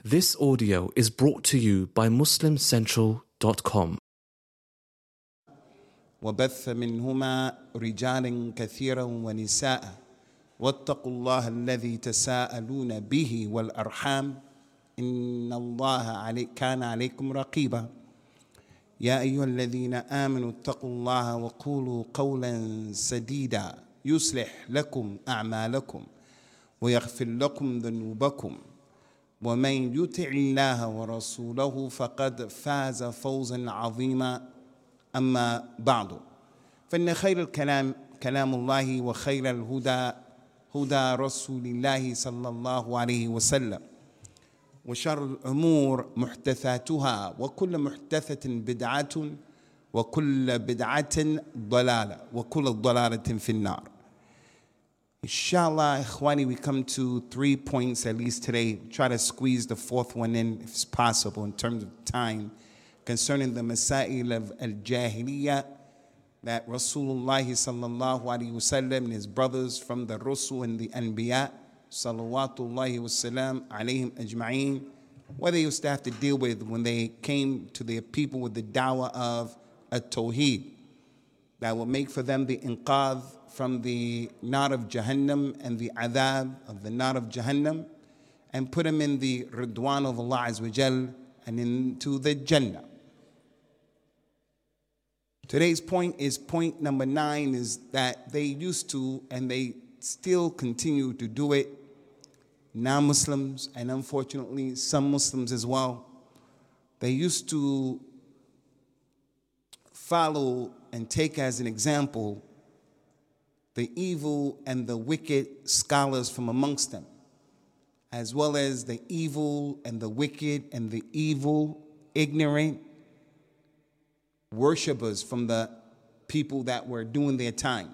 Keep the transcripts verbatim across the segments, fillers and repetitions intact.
This audio is brought to you by muslim central dot com. وبث منهما رجالا كثيرا ونساء واتقوا الله الذي تساءلون به والأرحام إن الله علي كان عليكم رقيبا يا أيها الذين آمنوا اتقوا الله وقولوا قولا سديدا يصلح لكم أعمالكم ويغفر لكم ذنوبكم ومن يطع الله ورسوله فقد فاز فوزا عظيما أما بعد فإن خير الكلام كلام الله وخير الهدى هدى رسول الله صلى الله عليه وسلم وشر الأمور محدثاتها وكل محدثة بدعة وكل بدعة ضلالة وكل ضلالة في النار. Inshallah, Ikhwani, we come to three points at least today. Try to squeeze the fourth one in if it's possible in terms of time, concerning the Masail of Al-Jahiliyyah that Rasulullah sallallahu alayhi wasallam and his brothers from the Rusul and the Anbiya salawatullahi wasalam alayhim ajma'een, what they used to have to deal with when they came to their people with the da'wah of at-Tawheed that will make for them the inqadh from the nar of Jahannam and the adhab of the nar of Jahannam and put them in the ridwan of Allah Azza wa Jal and into the Jannah. Today's point is point number nine, is that they used to and they still continue to do it, non-Muslims and unfortunately some Muslims as well. They used to follow and take as an example the evil and the wicked scholars from amongst them, as well as the evil and the wicked and the evil, ignorant worshippers from the people that were doing their time.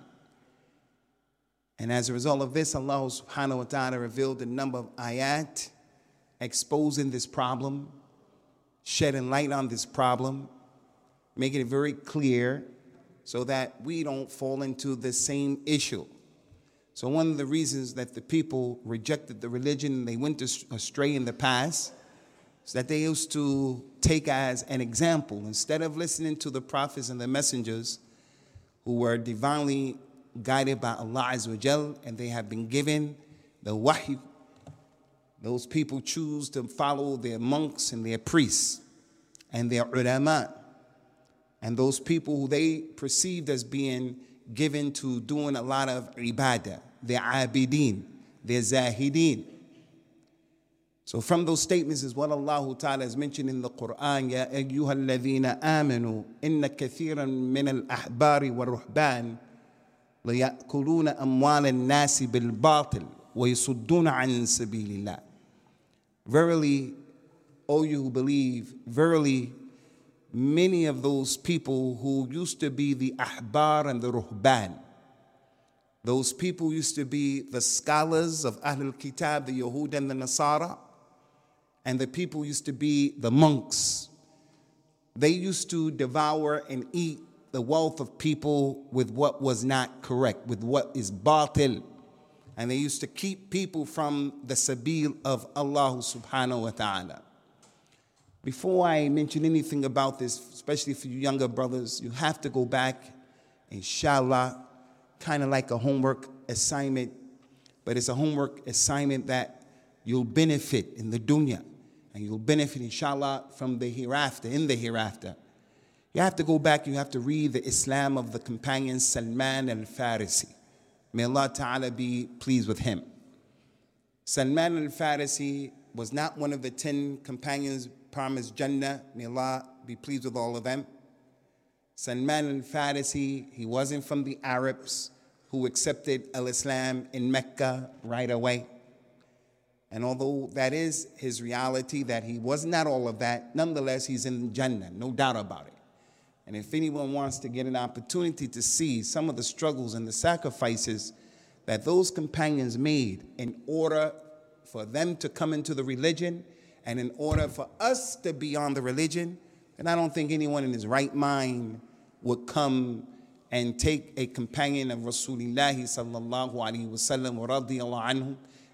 And as a result of this, Allah subhanahu wa ta'ala revealed a number of ayat exposing this problem, shedding light on this problem, making it very clear so that we don't fall into the same issue. So one of the reasons that the people rejected the religion and they went astray in the past is that they used to take as an example, instead of listening to the prophets and the messengers who were divinely guided by Allah Azza wa Jal, and they have been given the wahy, those people choose to follow their monks and their priests and their ulama, and those people who they perceived as being given to doing a lot of ibadah, their abidin, their zahidin. So from those statements is what Allah Ta'ala has mentioned in the Quran, Ya ayyuha alladhina amanu, inna kathiran min al-ahbari wa-ruhban ليأكلون أموال الناس بالباطل ويصدون عن سبيل الله. Verily, O you who believe, verily, many of those people who used to be the ahbar and the ruhban, those people used to be the scholars of Ahlul Kitab, the Yahud and the Nasara, and the people used to be the monks. They used to devour and eat the wealth of people with what was not correct, with what is batil. And they used to keep people from the sabil of Allah subhanahu wa ta'ala. Before I mention anything about this, especially for you younger brothers, you have to go back, inshallah, kind of like a homework assignment, but it's a homework assignment that you'll benefit in the dunya, and you'll benefit, inshallah, from the hereafter, in the hereafter. You have to go back, you have to read the Islam of the companion Salman al-Farisi. May Allah Ta'ala be pleased with him. Salman al-Farisi was not one of the ten companions promised Jannah. May Allah be pleased with all of them. Salman al-Farisi, he wasn't from the Arabs who accepted al-Islam in Mecca right away. And although that is his reality, that he was not all of that, nonetheless, he's in Jannah, no doubt about it. And if anyone wants to get an opportunity to see some of the struggles and the sacrifices that those companions made in order for them to come into the religion and in order for us to be on the religion, then I don't think anyone in his right mind would come and take a companion of Rasulullah sallallahu alaihi wasallam wa radiyallahu anhu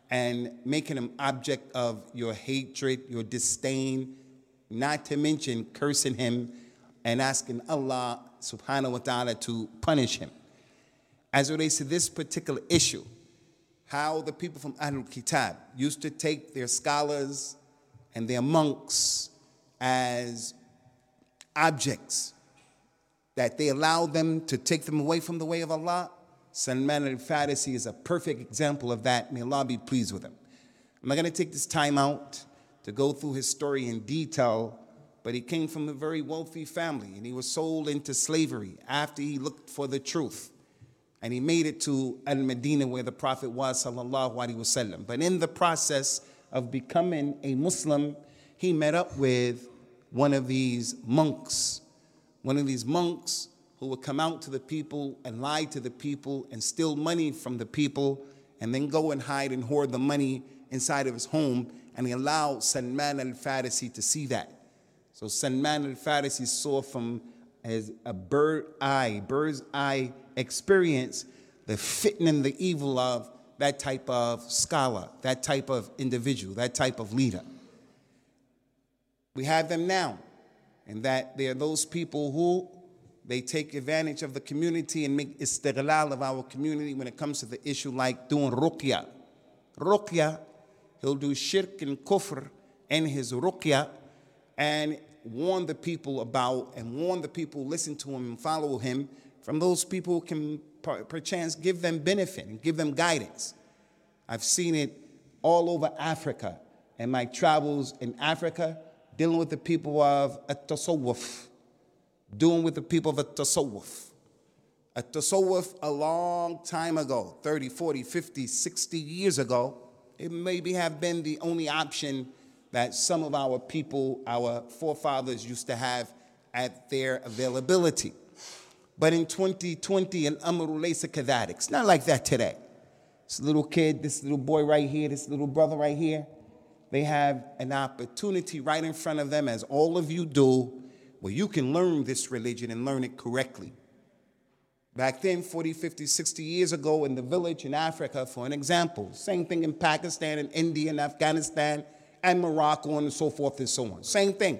and making them object of your hatred, your disdain, not to mention cursing him and asking Allah subhanahu wa ta'ala to punish him. As it relates to this particular issue, how the people from Ahlul Kitab used to take their scholars and their monks as objects, that they allowed them to take them away from the way of Allah. Salman al-Farisi is a perfect example of that. May Allah be pleased with him. I'm not going to take this time out to go through his story in detail, but he came from a very wealthy family, and he was sold into slavery after he looked for the truth. And he made it to Al-Madinah, where the Prophet was, sallallahu alaihi wasallam. But in the process of becoming a Muslim, he met up with one of these monks, one of these monks who would come out to the people and lie to the people and steal money from the people and then go and hide and hoard the money inside of his home. And he allowed Salman al-Farisi to see that. So Salman al-Farisi saw from as a bird eye, bird's eye experience the fitting and the evil of that type of scholar, that type of individual, that type of leader. We have them now, and that they are those people who they take advantage of the community and make istighlal of our community when it comes to the issue like doing ruqya. Ruqya, he'll do shirk and kufr in his ruqya and warn the people about, and warn the people who listen to him and follow him from those people who can perchance give them benefit and give them guidance. I've seen it all over Africa in my travels in Africa, dealing with the people of at-tasawwuf, doing with the people of at-tasawwuf. At-tasawwuf a long time ago, thirty, forty, fifty, sixty years ago, it maybe have been the only option that some of our people, our forefathers used to have at their availability. But in twenty twenty, al-amru laysa kadhalik. It's not like that today. This little kid, this little boy right here, this little brother right here, they have an opportunity right in front of them, as all of you do, where you can learn this religion and learn it correctly. Back then, forty, fifty, sixty years ago in the village in Africa, for an example, same thing in Pakistan and India and Afghanistan and Morocco and so forth and so on. Same thing.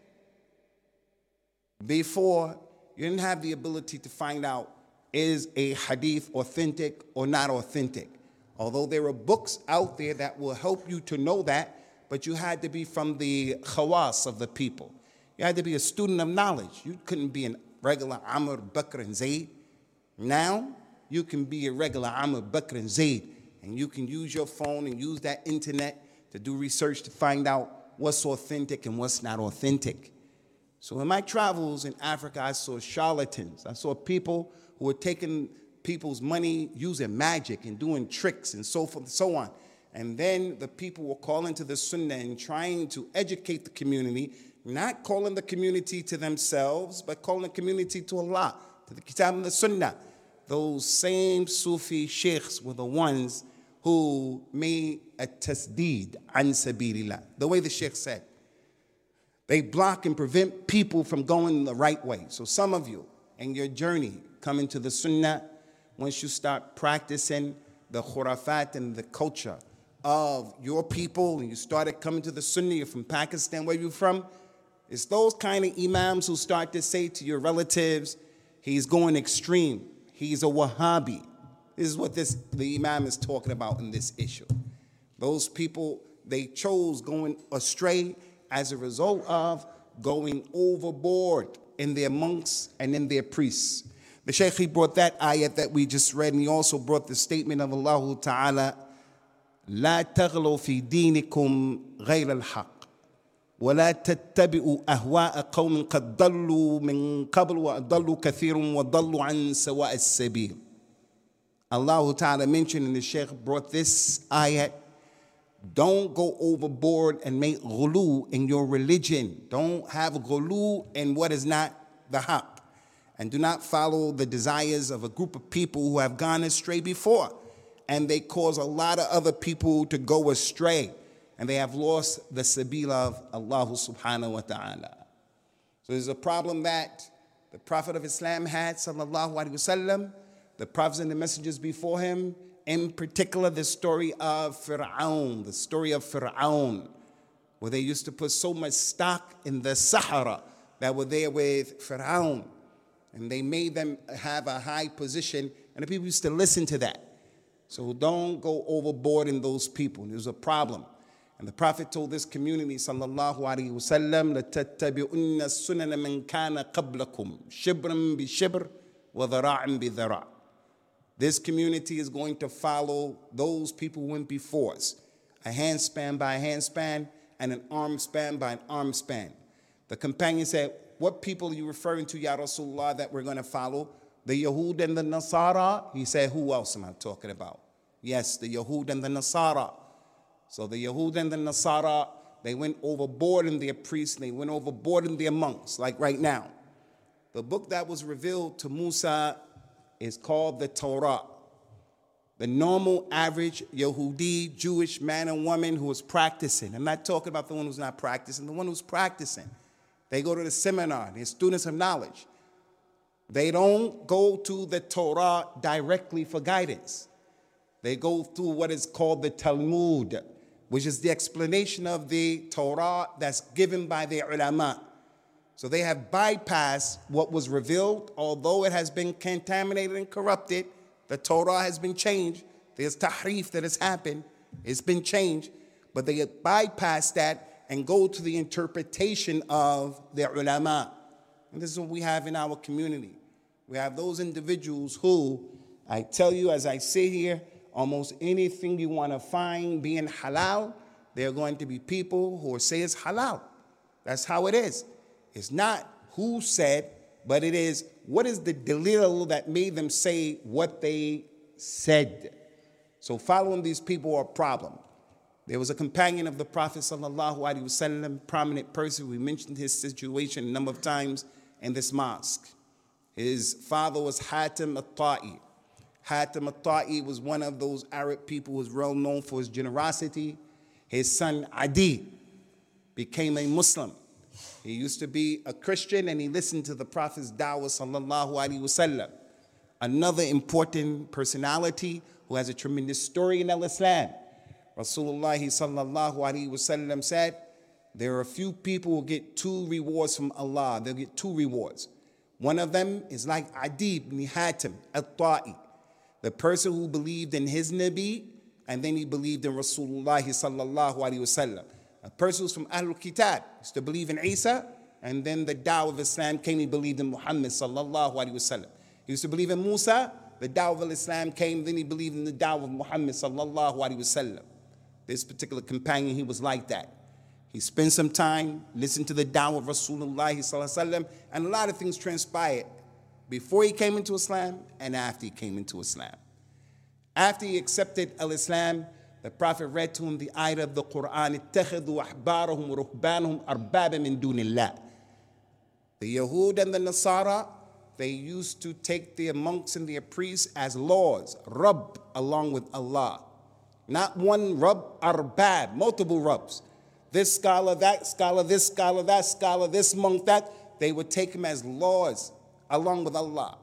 Before, you didn't have the ability to find out, is a hadith authentic or not authentic? Although there are books out there that will help you to know that, but you had to be from the khawas of the people. You had to be a student of knowledge. You couldn't be a regular Amr, Bakr, and Zayd. Now, you can be a regular Amr, Bakr, and Zayd, and you can use your phone and use that internet to do research to find out what's authentic and what's not authentic. So in my travels in Africa, I saw charlatans. I saw people who were taking people's money, using magic and doing tricks and so forth and so on. And then the people were calling to the Sunnah and trying to educate the community, not calling the community to themselves, but calling the community to Allah, to the Kitab and the Sunnah. Those same Sufi sheikhs were the ones who made a tasdeed an sabilillah. The way the sheikh said, they block and prevent people from going the right way. So some of you, in your journey coming to the Sunnah, once you start practicing the khurafat and the culture of your people, and you started coming to the Sunnah, you're from Pakistan, where you're from, it's those kind of imams who start to say to your relatives, he's going extreme, he's a Wahhabi. This is what this the imam is talking about in this issue. Those people, they chose going astray as a result of going overboard in their monks and in their priests. The Shaykh, he brought that ayat that we just read, and he also brought the statement of Allah Ta'ala, لا تغلوا في دينكم غير الحق ولا تتبعوا أهواء قوم قد ضلوا من قبل وضلوا كثير وضلوا عن سواء السبيل. Allah Ta'ala mentioned, and the Shaykh brought this ayat, don't go overboard and make ghulu in your religion. Don't have ghulu in what is not the haqq. And do not follow the desires of a group of people who have gone astray before. And they cause a lot of other people to go astray. And they have lost the sabil of Allah subhanahu wa ta'ala. So there's a problem that the Prophet of Islam had, sallallahu alaihi wasallam, the prophets and the messengers before him, in particular the story of Fir'aun, the story of Fir'aun, where they used to put so much stock in the Sahara that were there with Fir'aun. And they made them have a high position, and the people used to listen to that. So don't go overboard in those people. There's a problem. And the Prophet told this community, sallallahu alaihi wasallam, لَتَتَّبِعُنَّ السُّنَنَ مَنْ كَانَ قَبْلَكُمْ شِبْرًا بِشِبْرٍ وَذَرَاعًا بِذَرَاعٍ. This community is going to follow those people who went before us, a handspan by a handspan and an arm span by an arm span. The companion said, what people are you referring to, Ya Rasulullah, that we're going to follow? The Yahud and the Nasara? He said, who else am I talking about? Yes, the Yahud and the Nasara. So the Yahud and the Nasara, they went overboard in their priests, they went overboard in their monks, like right now. The book that was revealed to Musa is called the Torah. The normal, average Yehudi, Jewish man and woman who is practicing. I'm not talking about the one who's not practicing, the one who's practicing. They go to the seminar, they're students of knowledge. They don't go to the Torah directly for guidance. They go through what is called the Talmud, which is the explanation of the Torah that's given by the ulama. So they have bypassed what was revealed, although it has been contaminated and corrupted. The Torah has been changed. There's tahrif that has happened. It's been changed. But they bypass that and go to the interpretation of the ulama. And this is what we have in our community. We have those individuals who, I tell you as I sit here, almost anything you want to find being halal, there are going to be people who will say it's halal. That's how it is. It's not who said, but it is what is the dalil that made them say what they said. So following these people are a problem. There was a companion of the Prophet sallallahu alaihi wasallam, prominent person. We mentioned his situation a number of times in this mosque. His father was Hatim al-Ta'i. Hatim al-Ta'i was one of those Arab people who was well known for his generosity. His son Adi became a Muslim. He used to be a Christian and he listened to the Prophet's da'wah sallallahu alaihi wasallam. Another important personality who has a tremendous story in al-Islam. Rasulullah sallallahu alaihi wasallam said, there are a few people who get two rewards from Allah. They'll get two rewards. One of them is like Adi ibn Hatim al-Ta'i, the person who believed in his Nabi and then he believed in Rasulullah sallallahu alaihi wasallam. A person who's from Ahlul Kitab used to believe in Isa, and then the da'wah of Islam came, he believed in Muhammad sallallahu alaihi wasallam. He used to believe in Musa, the da'wah of Islam came, then he believed in the da'wah of Muhammad sallallahu alaihi wasallam. This particular companion, he was like that. He spent some time, listened to the da'wah of Rasulullah sallallahu alaihi wasallam, and a lot of things transpired before he came into Islam and after he came into Islam. After he accepted al-Islam, the Prophet read to him the ayah of the Quran, اتَّخَذُوا أَحْبَارَهُمْ وَرُهْبَانَهُمْ أَرْبَابًا مِن دُونِ اللَّهِ. The Yahud and the Nasara, they used to take their monks and their priests as lords, Rabb, along with Allah. Not one Rabb, Arbab, multiple Rabbs. This scholar, that scholar, this scholar, that scholar, this monk, that. They would take him as lords along with Allah.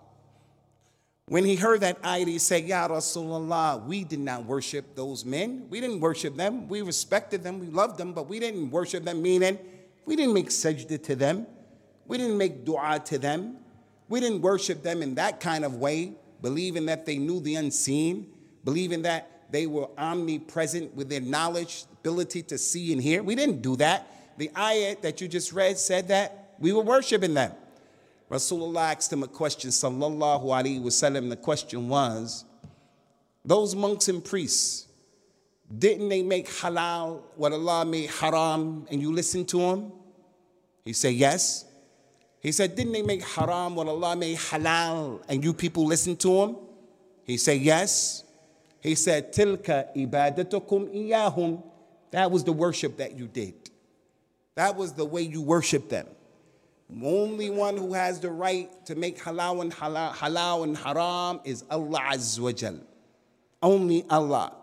When he heard that ayah, he said, Ya Rasulullah, we did not worship those men. We didn't worship them. We respected them. We loved them, but we didn't worship them, meaning we didn't make sajda to them. We didn't make dua to them. We didn't worship them in that kind of way, believing that they knew the unseen, believing that they were omnipresent with their knowledge, ability to see and hear. We didn't do that. The ayah that you just read said that we were worshiping them. Rasulullah asked him a question, sallallahu alaihi wasallam. The question was, those monks and priests, didn't they make halal what Allah made haram and you listened to them? He said, yes. He said, didn't they make haram what Allah made halal and you people listened to them? He said, yes. He said, tilka ibadatukum iyahum. That was the worship that you did. That was the way you worshiped them. The only one who has the right to make halal and halal, halal and haram is Allah Azza wa Jal. Only Allah.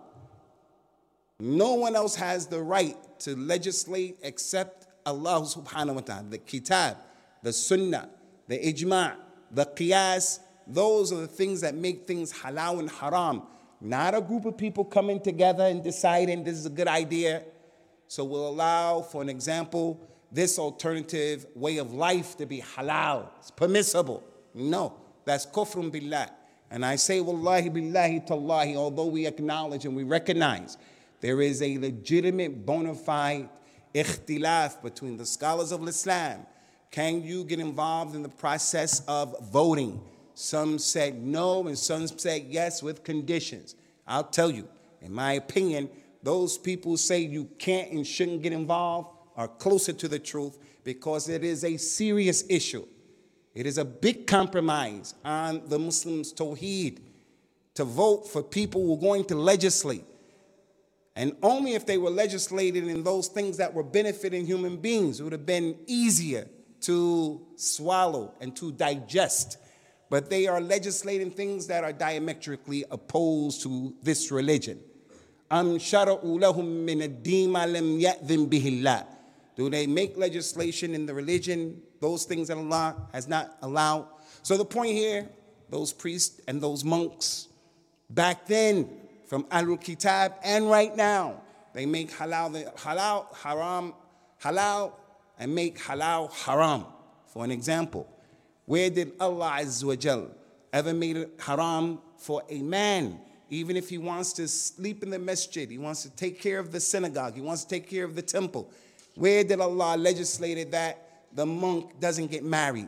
No one else has the right to legislate except Allah subhanahu wa ta'ala. The kitab, the sunnah, the ijma', the qiyas, those are the things that make things halal and haram. not a group of people coming together and deciding this is a good idea. So we'll allow, for an example, this alternative way of life to be halal. It's permissible. No, that's kufrun billah. And I say, wallahi billahi tallahi, although we acknowledge and we recognize there is a legitimate bona fide ikhtilaf between the scholars of Islam. Can you get involved in the process of voting? Some said no, and some said yes with conditions. I'll tell you, in my opinion, those people who say you can't and shouldn't get involved are closer to the truth, because it is a serious issue. It is a big compromise on the Muslims' tawheed to vote for people who are going to legislate. And only if they were legislated in those things that were benefiting human beings, it would have been easier to swallow and to digest. But they are legislating things that are diametrically opposed to this religion. أَمْ شَرَعُوا لَهُم مِّنَ الدِّينِ مَا لَمْ يَأْذِن بِهِ اللَّهُ. Do they make legislation in the religion, those things that Allah has not allowed? So the point here, those priests and those monks, back then, from Ahlul Kitab and right now, they make halal, halal, haram, halal, and make halal haram. For an example, where did Allah Azza wa Jal ever made it haram for a man, even if he wants to sleep in the masjid, he wants to take care of the synagogue, he wants to take care of the temple? Where did Allah legislate that the monk doesn't get married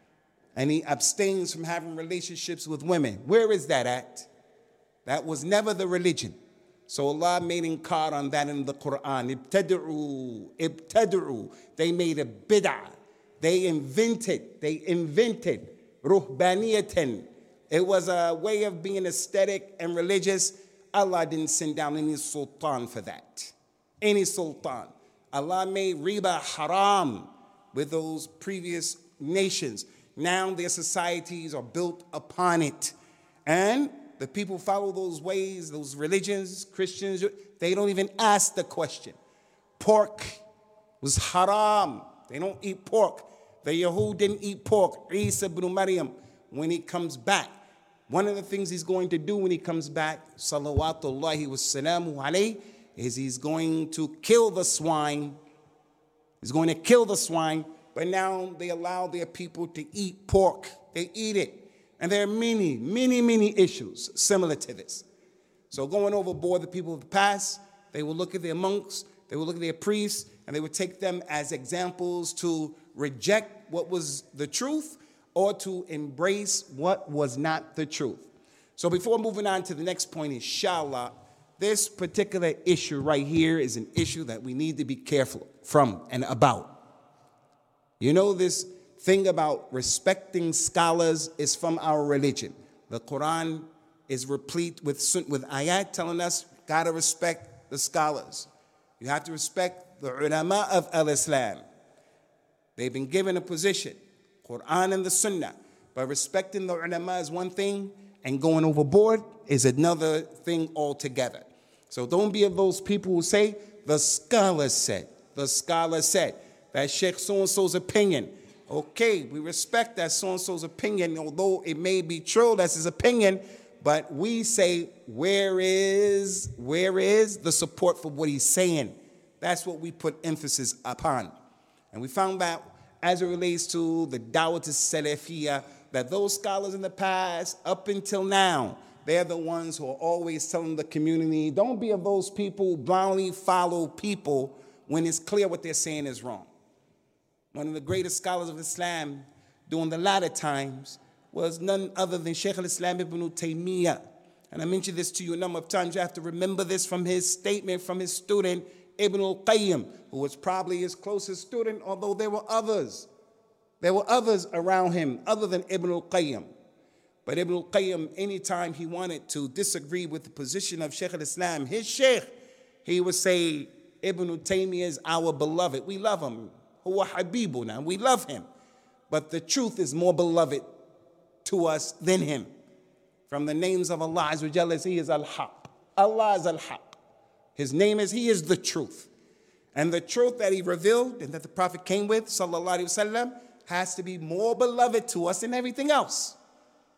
and he abstains from having relationships with women? Where is that at? That was never the religion. So Allah made inkar on that in the Quran. Ibtad'u, ibtad'u. They made a bid'ah. They invented, they invented ruhbaniyatan. It was a way of being aesthetic and religious. Allah didn't send down any sultan for that. Any sultan. Allah made riba haram with those previous nations. Now their societies are built upon it. And the people follow those ways, those religions, Christians, they don't even ask the question. Pork was haram. They don't eat pork. The Yahud didn't eat pork. Isa ibn Maryam, when he comes back, one of the things he's going to do when he comes back, salawatullahi wa salamu alayhi, is he's going to kill the swine. He's going to kill the swine, but now they allow their people to eat pork. They eat it. And there are many, many, many issues similar to this. So going overboard, the people of the past, they will look at their monks, they will look at their priests, and they would take them as examples to reject what was the truth or to embrace what was not the truth. So before moving on to the next point, inshallah, this particular issue right here is an issue that we need to be careful from and about. You know, this thing about respecting scholars is from our religion. The Quran is replete with with ayat telling us gotta respect the scholars. You have to respect the ulama of al-Islam. They've been given a position, Quran and the Sunnah. But respecting the ulama is one thing, and going overboard is another thing altogether. So don't be of those people who say, the scholar said, the scholar said, that Sheikh so-and-so's opinion. Okay, we respect that so-and-so's opinion, although it may be true, that's his opinion, but we say, where is, where is the support for what he's saying? That's what we put emphasis upon. And we found out, as it relates to the Dawat al-Salafiyah, that those scholars in the past, up until now, they're the ones who are always telling the community, don't be of those people who blindly follow people when it's clear what they're saying is wrong. One of the greatest scholars of Islam during the latter times was none other than Shaykh al-Islam ibn Taymiyyah. And I mentioned this to you a number of times. You have to remember this from his statement from his student, Ibn al-Qayyim, who was probably his closest student, although there were others. There were others around him other than Ibn al-Qayyim. But Ibn al-Qayyim, anytime he wanted to disagree with the position of Shaykh al-Islam, his Shaykh, he would say, Ibn Taymiyyah is our beloved. We love him. Huwa habibuna. We love him. But the truth is more beloved to us than him. From the names of Allah Azza wa Jalla, he is al-Haq. Allah is al-Haq. His name is, he is the truth. And the truth that he revealed and that the Prophet came with, sallallahu alaihi wasallam, has to be more beloved to us than everything else.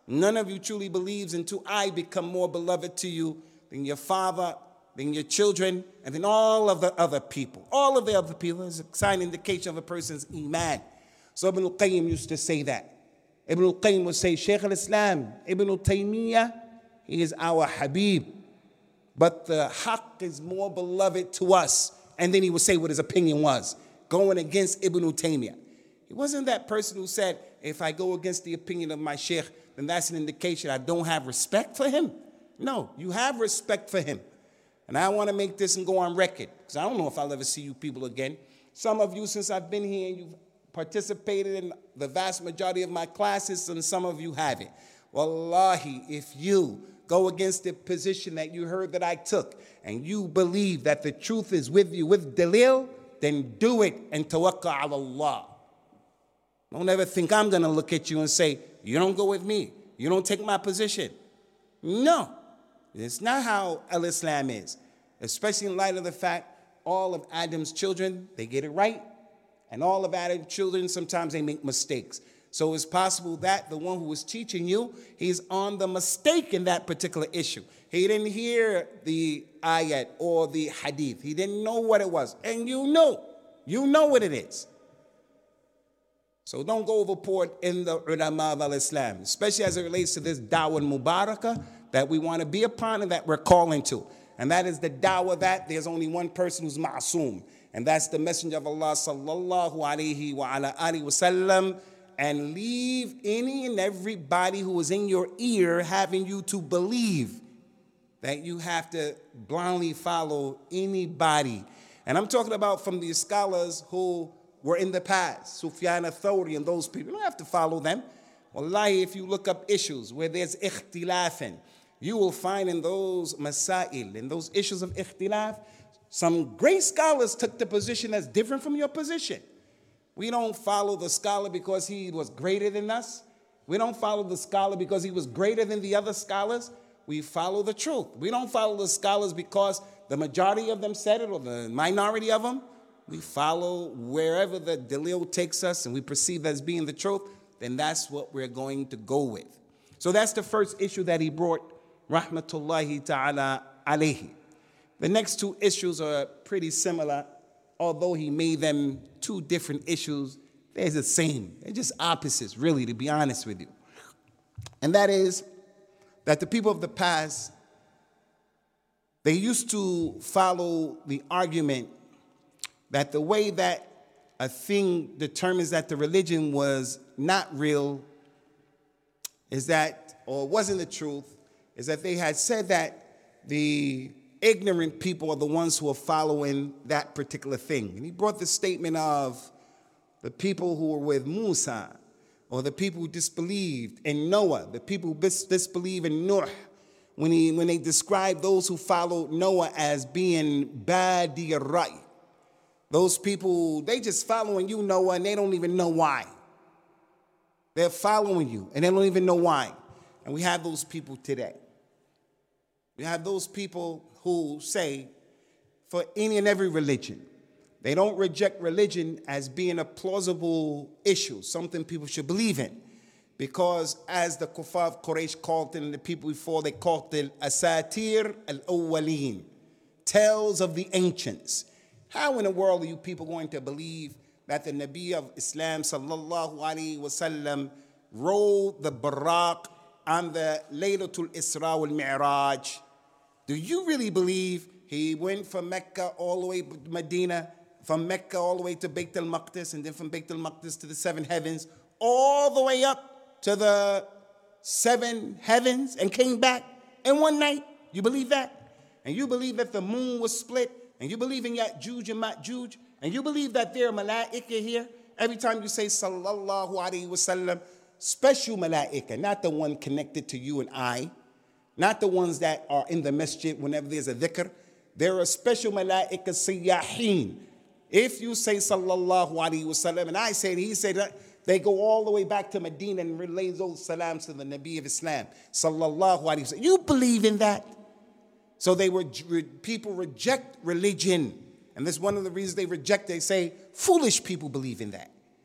None of you truly believes until I become more beloved to you than your father, than your children, and then all of the other people. All of the other people is a sign indication of a person's iman. So Ibn al-Qayyim used to say that. Ibn al-Qayyim would say, Shaykh al-Islam, Ibn al-Taymiyyah, he is our Habib, but the haqq is more beloved to us. And then he would say what his opinion was, going against Ibn al-Taymiyyah. He wasn't that person who said, if I go against the opinion of my shaykh, then that's an indication I don't have respect for him. No, you have respect for him. And I want to make this and go on record, because I don't know if I'll ever see you people again. Some of you, since I've been here, you've participated in the vast majority of my classes, and some of you haven't. Wallahi, if you go against the position that you heard that I took, and you believe that the truth is with you with dalil, then do it and tawakkul ala Allah. Don't ever think I'm going to look at you and say, you don't go with me. You don't take my position. No, it's not how al-Islam is, especially in light of the fact all of Adam's children, they get it right, and all of Adam's children, sometimes they make mistakes. So it's possible that the one who was teaching you, he's on the mistake in that particular issue. He didn't hear the ayat or the hadith. He didn't know what it was. And you know, you know what it is. So don't go overboard in the ulama of al-Islam, especially as it relates to this da'wah mubarakah that we want to be upon and that we're calling to. And that is the da'wah that there's only one person who's ma'asum, and that's the Messenger of Allah sallallahu alayhi wa ala alihi wa sallam, and leave any and everybody who is in your ear having you to believe that you have to blindly follow anybody. And I'm talking about from the scholars who were in the past, Sufyan al-Thawri and those people. You don't have to follow them. Wallahi, if you look up issues where there's ikhtilafin, you will find in those masail, in those issues of ikhtilaf, some great scholars took the position that's different from your position. We don't follow the scholar because he was greater than us. We don't follow the scholar because he was greater than the other scholars. We follow the truth. We don't follow the scholars because the majority of them said it or the minority of them. We follow wherever the dalil takes us and we perceive as being the truth, then that's what we're going to go with. So that's the first issue that he brought, rahmatullahi ta'ala alayhi. The next two issues are pretty similar, although he made them two different issues. They're the same. They're just opposites, really, to be honest with you. And that is that the people of the past, they used to follow the argument that the way that a thing determines that the religion was not real is that, or wasn't the truth, is that they had said that the ignorant people are the ones who are following that particular thing. And he brought the statement of the people who were with Musa, or the people who disbelieved in Noah, the people who dis- disbelieve in Nuh, when, he, when they described those who followed Noah as being badi ar-ray. Those people, they just following you, Noah, and they don't even know why. They're following you, and they don't even know why. And we have those people today. We have those people who say, for any and every religion, they don't reject religion as being a plausible issue, something people should believe in. Because as the Kuffar of Quraysh called it, and the people before, they called it Asatir al-Awwaleen, tales of the ancients. How in the world are you people going to believe that the Nabi of Islam sallallahu alaihi wasallam rode the Buraq on the Laylatul Isra wal Mi'raj? Do you really believe he went from Mecca all the way to Medina, from Mecca all the way to Bayt al-Maqdis, and then from Bayt al-Maqdis to the seven heavens, all the way up to the seven heavens and came back in one night? You believe that? And you believe that the moon was split? And you believe in Ya'juj and Ma'juj? And you believe that there are malaika here? Every time you say sallallahu alayhi wa sallam, special malaika, not the one connected to you and I, not the ones that are in the masjid whenever there's a dhikr. There are special malaika sayyahin. If you say sallallahu alayhi wa sallam, and I say it, he said that, they go all the way back to Medina and relay those salams to the Nabi of Islam, sallallahu alayhi wa sallam. You believe in that? So they were, people reject religion. And this is one of the reasons they reject. They say, foolish people believe in that.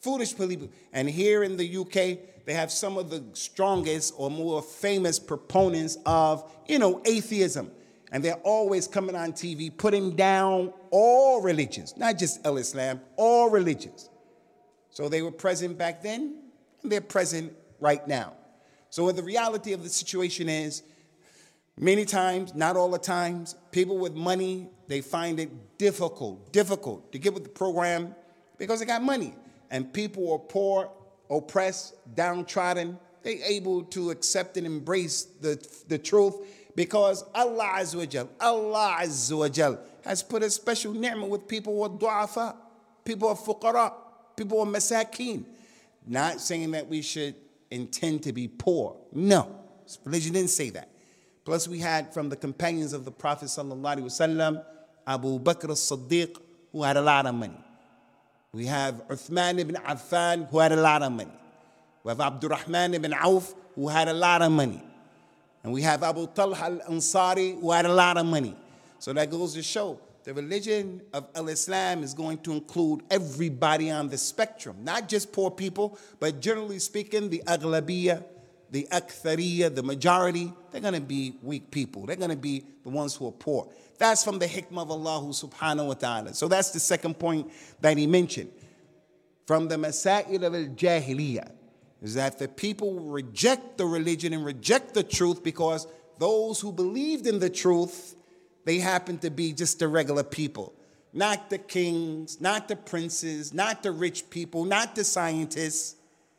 Foolish people. And here in the U K, they have some of the strongest or more famous proponents of, you know, atheism. And they're always coming on T V putting down all religions, not just Al-Islam, all religions. So they were present back then, and they're present right now. So the reality of the situation is, many times, not all the times, people with money, they find it difficult, difficult to get with the program because they got money. And people who are poor, oppressed, downtrodden, they're able to accept and embrace the, the truth because Allah Azza wa Jal, Allah Azza wa Jal has put a special ni'mah with people who are du'afa, people who are fuqara, people who are masakeen. Not saying that we should intend to be poor. No, religion didn't say that. Plus we had from the companions of the Prophet sallallahu alaihi wasallam, Abu Bakr as-Siddiq, who had a lot of money. We have Uthman ibn Affan, who had a lot of money. We have Abdurrahman ibn Auf, who had a lot of money. And we have Abu Talha al-Ansari, who had a lot of money. So that goes to show the religion of Al-Islam is going to include everybody on the spectrum, not just poor people, but generally speaking, the aghlabiyya, the akthariya, the majority, they're going to be weak people. They're going to be the ones who are poor. That's from the hikmah of Allah subhanahu wa ta'ala. So that's the second point that he mentioned. From the masail of al-jahiliyyah, is that the people reject the religion and reject the truth because those who believed in the truth, they happen to be just the regular people. Not the kings, not the princes, not the rich people, not the scientists.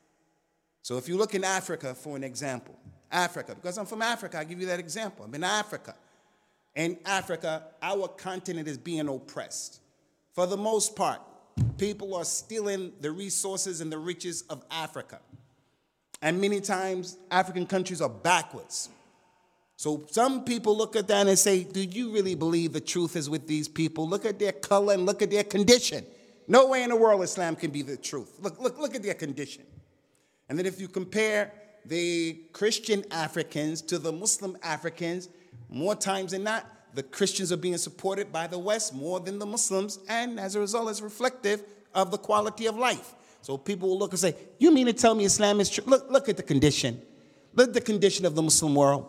So if you look in Africa, for an example, Africa, because I'm from Africa, I'll give you that example. I'm in Africa. In Africa, our continent is being oppressed. For the most part, people are stealing the resources and the riches of Africa. And many times, African countries are backwards. So some people look at that and say, do you really believe the truth is with these people? Look at their color and look at their condition. No way in the world Islam can be the truth. Look, look, look at their condition. And then if you compare the Christian Africans to the Muslim Africans, more times than not, the Christians are being supported by the West more than the Muslims. And as a result, it's reflective of the quality of life. So people will look and say, you mean to tell me Islam is true? Look, look at the condition. Look at the condition of the Muslim world.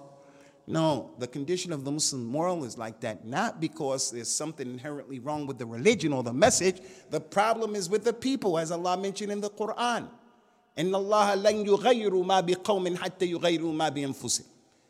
No, the condition of the Muslim world is like that, not because there's something inherently wrong with the religion or the message. The problem is with the people, as Allah mentioned in the Quran. إِنَّ اللَّهَ لَنْ يُغَيِّرُوا مَا بِقَوْمٍ حَتَّى يُغَيِّرُوا مَا بِأَنفُسِهِمْ.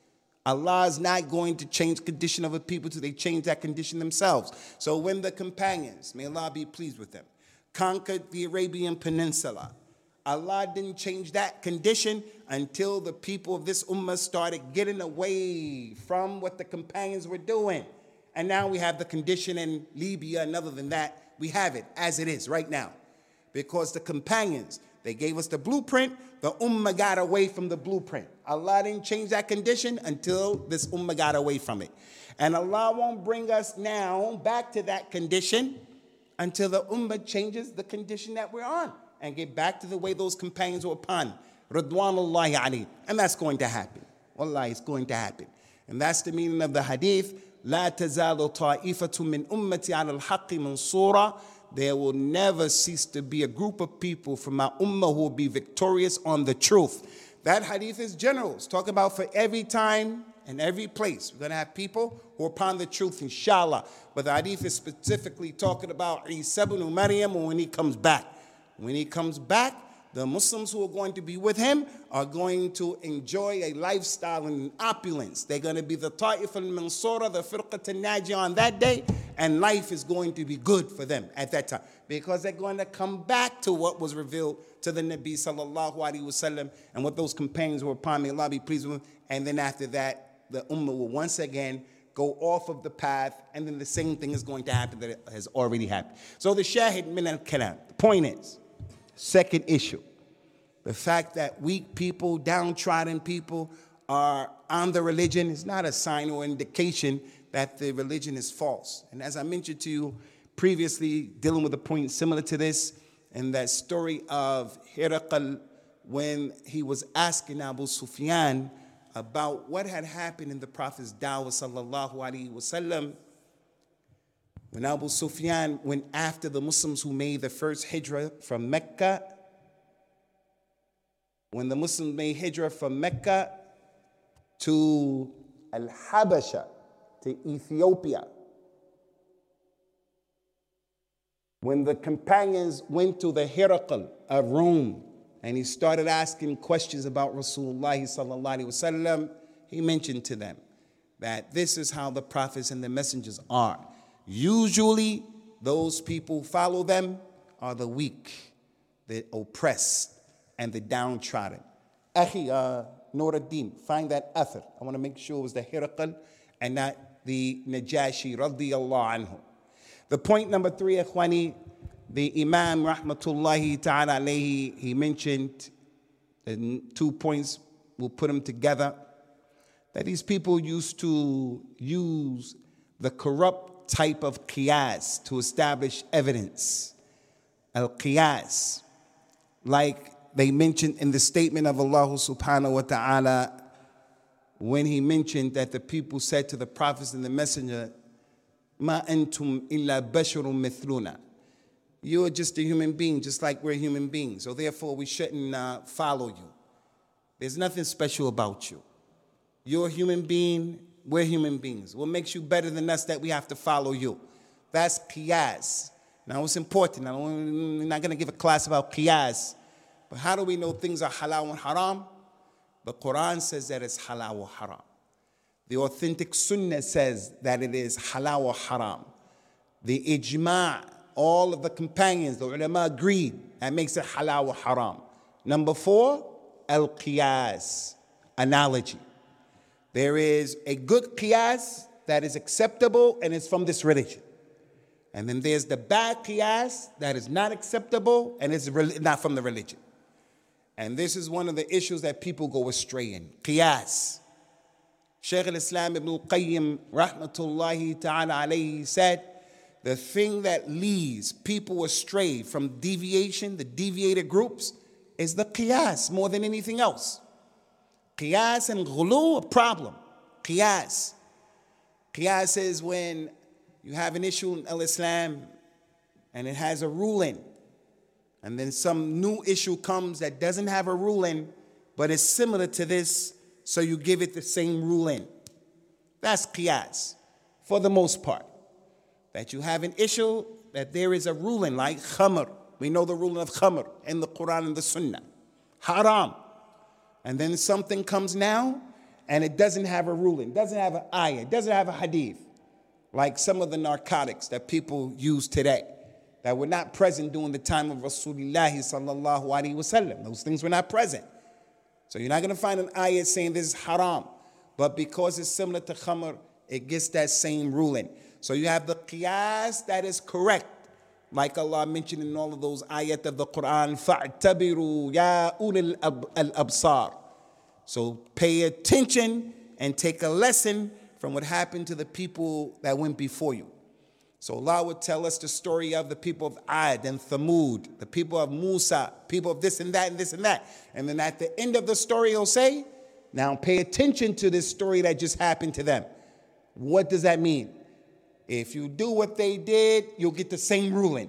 Allah is not going to change the condition of a people till they change that condition themselves. So when the companions, may Allah be pleased with them, conquered the Arabian Peninsula, Allah didn't change that condition until the people of this ummah started getting away from what the companions were doing. And now we have the condition in Libya, and other than that, we have it as it is right now. Because the companions, they gave us the blueprint, the ummah got away from the blueprint. Allah didn't change that condition until this ummah got away from it. And Allah won't bring us now back to that condition until the ummah changes the condition that we're on and get back to the way those companions were upon. Ridwanullahi alayhim. And that's going to happen. Wallahi, it's going to happen. And that's the meaning of the hadith. لا تزال طائفة من أمتي على الحق منصورة. There will never cease to be a group of people from our ummah who will be victorious on the truth. That hadith is general. It's talking about for every time and every place. We're going to have people who are upon the truth, inshallah. But the hadith is specifically talking about Isa ibn Maryam when he comes back. When he comes back, the Muslims who are going to be with him are going to enjoy a lifestyle in opulence. They're going to be the Ta'if al-Mansura, the Firqat al-Najiyah on that day, and life is going to be good for them at that time because they're going to come back to what was revealed to the Nabi sallallahu alaihi wasallam and what those companions were upon. May Allah be pleased with them. And then after that, the ummah will once again go off of the path, and then the same thing is going to happen that has already happened. So the shahid min al-kalam, the point is, second issue, the fact that weak people, downtrodden people are on the religion is not a sign or indication that the religion is false. And as I mentioned to you previously, dealing with a point similar to this, and that story of Hiraqal when he was asking Abu Sufyan about what had happened in the Prophet's da'wah sallallahu alaihi wasallam. When Abu Sufyan went after the Muslims who made the first hijrah from Mecca when the Muslims made hijrah from Mecca to Al-Habasha, to Ethiopia. When the companions went to the Herakl of Rome and he started asking questions about Rasulullah sallallahu alaihi wasallam, he mentioned to them that this is how the prophets and the messengers are. Usually, those people who follow them are the weak, the oppressed, and the downtrodden. Akhi, uh, Nuruddin, find that athar. I want to make sure it was the Herakl and not the Najashi radiyallahu anhu. The point number three, Ikhwani, the Imam rahmatullahi ta'ala alayhi, he mentioned the two points, we'll put them together, that these people used to use the corrupt type of qiyas to establish evidence. Al-qiyas, like they mentioned in the statement of Allah subhanahu wa ta'ala, when he mentioned that the people said to the prophets and the messenger, Ma antum illa basharun mithluna. You're just a human being, just like we're human beings. So therefore, we shouldn't uh, follow you. There's nothing special about you. You're a human being, we're human beings. What makes you better than us that we have to follow you? That's qiyas. Now, it's important. Now, we're not going to give a class about qiyas. But how do we know things are halal and haram? The Quran says that it's halal or haram. The authentic sunnah says that it is halal or haram. The ijma', all of the companions, the ulama agreed, that makes it halal or haram. Number four, al-qiyas, analogy. There is a good qiyas that is acceptable and is from this religion. And then there's the bad qiyas that is not acceptable and is not from the religion. And this is one of the issues that people go astray in, qiyas. Shaykh al-Islam ibn al-Qayyim rahmatullahi ta'ala alayhi said, the thing that leads people astray from deviation, the deviated groups, is the qiyas more than anything else. Qiyas and ghulu, a problem. Qiyas. Qiyas is when you have an issue in al-Islam and it has a ruling. And then some new issue comes that doesn't have a ruling, but is similar to this, so you give it the same ruling. That's qiyas, for the most part. That you have an issue, that there is a ruling, like khamr. We know the ruling of khamr in the Quran and the Sunnah. Haram. And then something comes now, and it doesn't have a ruling, doesn't have an ayah, doesn't have a hadith. Like some of the narcotics that people use today, that were not present during the time of Rasulullah sallallahu alaihi wasallam. Those things were not present. So you're not going to find an ayat saying this is haram. But because it's similar to khamr, it gets that same ruling. So you have the qiyas that is correct. Like Allah mentioned in all of those ayat of the Quran, فَاعْتَبِرُوا يَا أُولِي الْأَبْصَارِ. So pay attention and take a lesson from what happened to the people that went before you. So Allah would tell us the story of the people of Ad and Thamud, the people of Musa, people of this and that and this and that. And then at the end of the story, he'll say, now pay attention to this story that just happened to them. What does that mean? If you do what they did, you'll get the same ruling.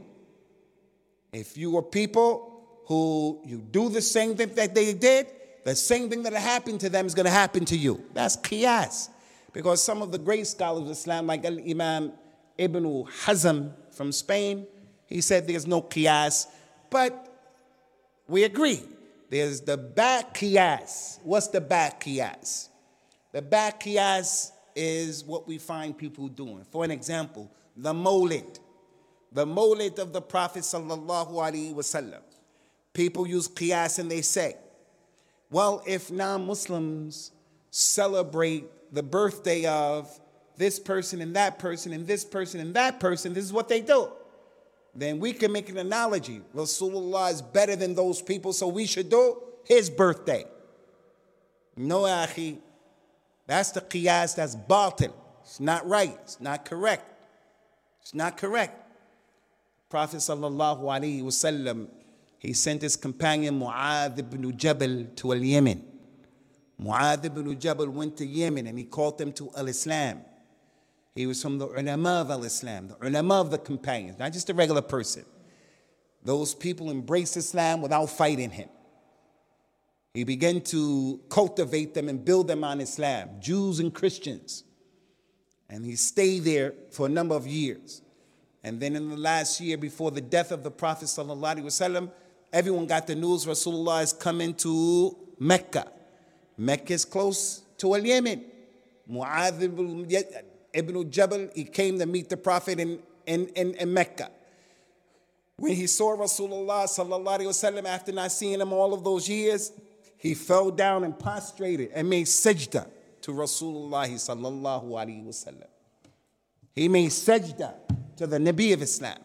If you are people who you do the same thing that they did, the same thing that happened to them is going to happen to you. That's qiyas. Because some of the great scholars of Islam, like Al-Imam Ibn Hazm from Spain, he said there's no qiyas, but we agree. There's the bad qiyas. What's the bad qiyas? The bad qiyas is what we find people doing. For an example, the mawlid. The mawlid of the Prophet sallallahu alaihi wasallam. People use qiyas and they say, well, if non-Muslims celebrate the birthday of this person and that person and this person and that person, this is what they do. Then we can make an analogy. Rasulullah is better than those people, so we should do his birthday. No, akhi. That's the qiyas, that's batil. It's not right. It's not correct. It's not correct. Prophet sallallahu alaihi wasallam, he sent his companion Mu'adh ibn Jabal to al-Yemen. Mu'adh ibn Jabal went to Yemen and he called them to al-Islam. He was from the ulama of al-Islam, the ulama of the companions, not just a regular person. Those people embraced Islam without fighting him. He began to cultivate them and build them on Islam, Jews and Christians. And he stayed there for a number of years. And then in the last year before the death of the Prophet sallallahu alaihi wasallam, everyone got the news Rasulullah is coming to Mecca. Mecca is close to Al-Yemen. Mu'adh ibn Jabal, he came to meet the Prophet in, in, in, in Mecca. When he saw Rasulullah sallallahu alaihi wasallam, after not seeing him all of those years, he fell down and prostrated and made sajda to Rasulullah sallallahu alaihi wasallam. He made sajda to the Nabi of Islam.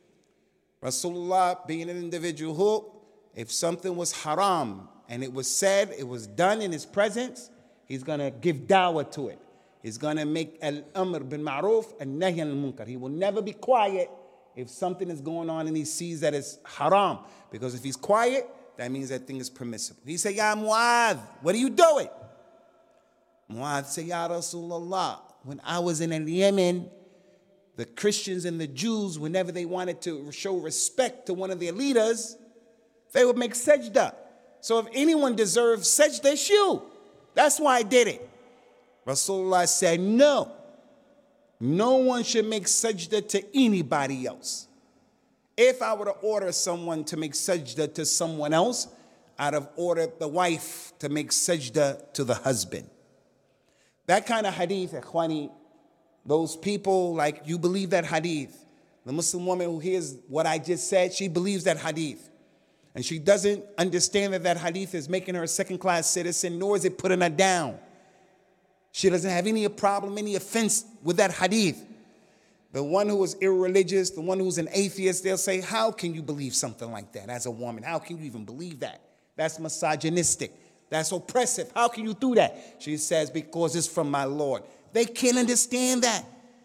Rasulullah, being an individual who, if something was haram and it was said, it was done in his presence, he's going to give dawah to it. He's going to make al-amr bin ma'ruf and nahy al-munkar. He will never be quiet if something is going on and he sees that it's haram. Because if he's quiet, that means that thing is permissible. He said, Ya Mu'adh, what are you doing? Mu'adh said, Ya Rasulullah, when I was in Yemen, the Christians and the Jews, whenever they wanted to show respect to one of their leaders, they would make sajda. So if anyone deserves sajda, it's you. That's why I did it. Rasulullah said, no. No one should make sajda to anybody else. If I were to order someone to make sajda to someone else, I'd have ordered the wife to make sajda to the husband. That kind of hadith, ikhwani, those people, like, you believe that hadith. The Muslim woman who hears what I just said, she believes that hadith. And she doesn't understand that that hadith is making her a second-class citizen, nor is it putting her down. She doesn't have any problem, any offense with that hadith. The one who is irreligious, the one who's an atheist, they'll say, how can you believe something like that as a woman? How can you even believe that? That's misogynistic. That's oppressive. How can you do that? She says, because it's from my Lord. They can't understand that.